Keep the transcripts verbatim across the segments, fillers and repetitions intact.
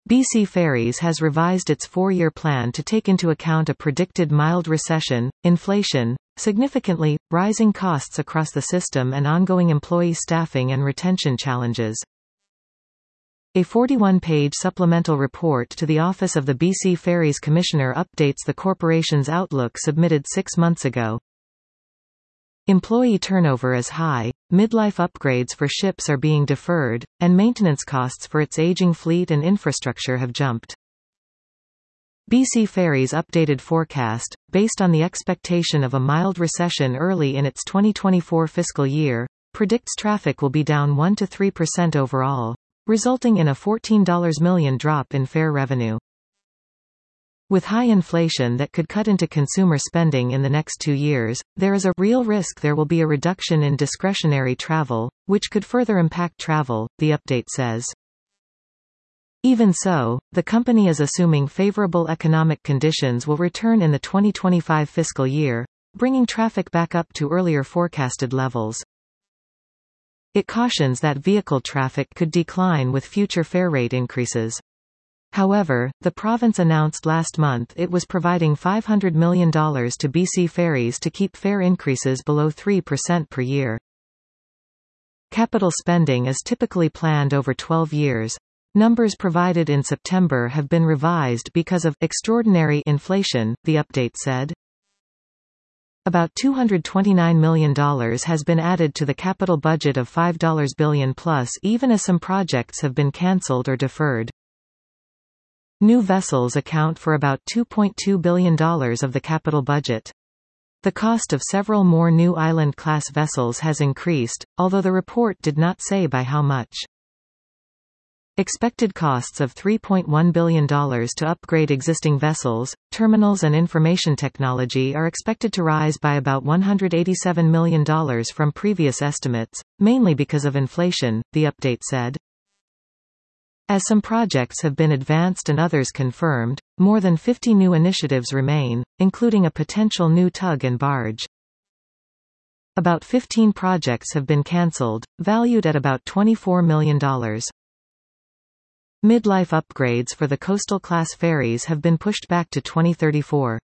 B C Ferries has revised its four-year plan to take into account a predicted mild recession, inflation, significantly rising costs across the system and ongoing employee staffing and retention challenges. A forty-one page supplemental report to the Office of the B C Ferries Commissioner updates the corporation's outlook submitted six months ago. Employee turnover is high, midlife upgrades for ships are being deferred, and maintenance costs for its aging fleet and infrastructure have jumped. B C Ferries' updated forecast, based on the expectation of a mild recession early in its twenty twenty-four fiscal year, predicts traffic will be down one to three percent overall, resulting in a fourteen million dollars drop in fare revenue. With high inflation that could cut into consumer spending in the next two years, there is a real risk there will be a reduction in discretionary travel, which could further impact travel, the update says. Even so, the company is assuming favorable economic conditions will return in the twenty twenty-five fiscal year, bringing traffic back up to earlier forecasted levels. It cautions that vehicle traffic could decline with future fare rate increases. However, the province announced last month it was providing five hundred million dollars to B C Ferries to keep fare increases below three percent per year. Capital spending is typically planned over twelve years. Numbers provided in September have been revised because of extraordinary inflation, the update said. About two hundred twenty-nine million dollars has been added to the capital budget of five billion dollars plus, even as some projects have been cancelled or deferred. New vessels account for about two point two billion dollars of the capital budget. The cost of several more new island-class vessels has increased, although the report did not say by how much. Expected costs of three point one billion dollars to upgrade existing vessels, terminals and information technology are expected to rise by about one hundred eighty-seven million dollars from previous estimates, mainly because of inflation, the update said. As some projects have been advanced and others confirmed, more than fifty new initiatives remain, including a potential new tug and barge. About fifteen projects have been cancelled, valued at about twenty-four million dollars. Midlife upgrades for the coastal-class ferries have been pushed back to twenty thirty-four.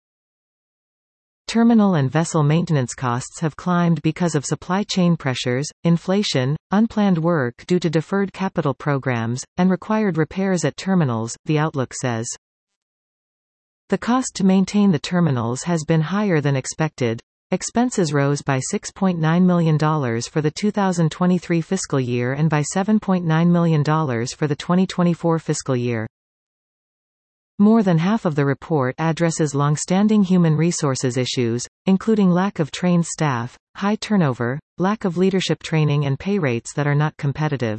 Terminal and vessel maintenance costs have climbed because of supply chain pressures, inflation, unplanned work due to deferred capital programs, and required repairs at terminals, the outlook says. The cost to maintain the terminals has been higher than expected. Expenses rose by six point nine million dollars for the two thousand twenty-three fiscal year and by seven point nine million dollars for the twenty twenty-four fiscal year. More than half of the report addresses long-standing human resources issues, including lack of trained staff, high turnover, lack of leadership training and pay rates that are not competitive.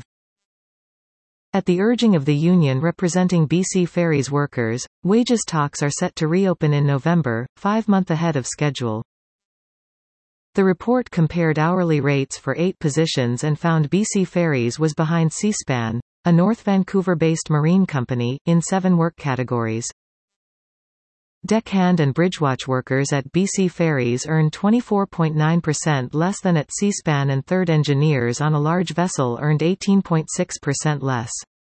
At the urging of the union representing B C Ferries workers, wages talks are set to reopen in November, five months ahead of schedule. The report compared hourly rates for eight positions and found B C Ferries was behind Seaspan, a North Vancouver-based marine company, in seven work categories. Deckhand and bridgewatch workers at B C Ferries earn twenty-four point nine percent less than at Seaspan, and third engineers on a large vessel earned eighteen point six percent less.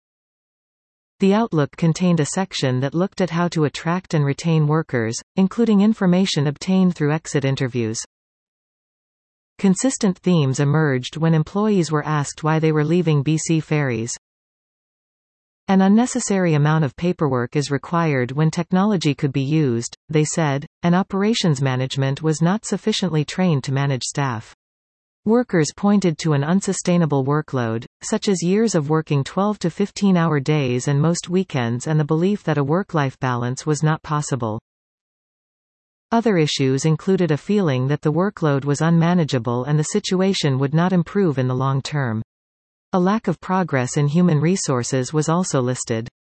The Outlook contained a section that looked at how to attract and retain workers, including information obtained through exit interviews. Consistent themes emerged when employees were asked why they were leaving B C Ferries. An unnecessary amount of paperwork is required when technology could be used, they said, and operations management was not sufficiently trained to manage staff. Workers pointed to an unsustainable workload, such as years of working twelve to fifteen hour days and most weekends, and the belief that a work-life balance was not possible. Other issues included a feeling that the workload was unmanageable and the situation would not improve in the long term. A lack of progress in human resources was also listed.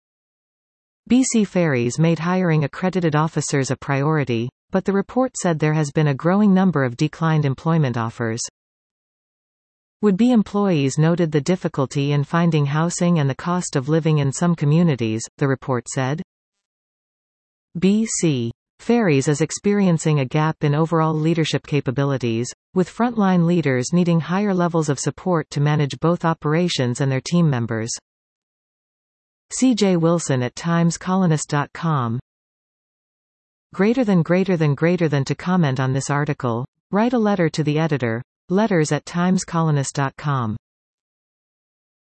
B C Ferries made hiring accredited officers a priority, but the report said there has been a growing number of declined employment offers. Would-be employees noted the difficulty in finding housing and the cost of living in some communities, the report said. B C Ferries is experiencing a gap in overall leadership capabilities, with frontline leaders needing higher levels of support to manage both operations and their team members. C J Wilson at times colonist dot com. Greater than greater than greater than to comment on this article, write a letter to the editor. Letters at times colonist dot com.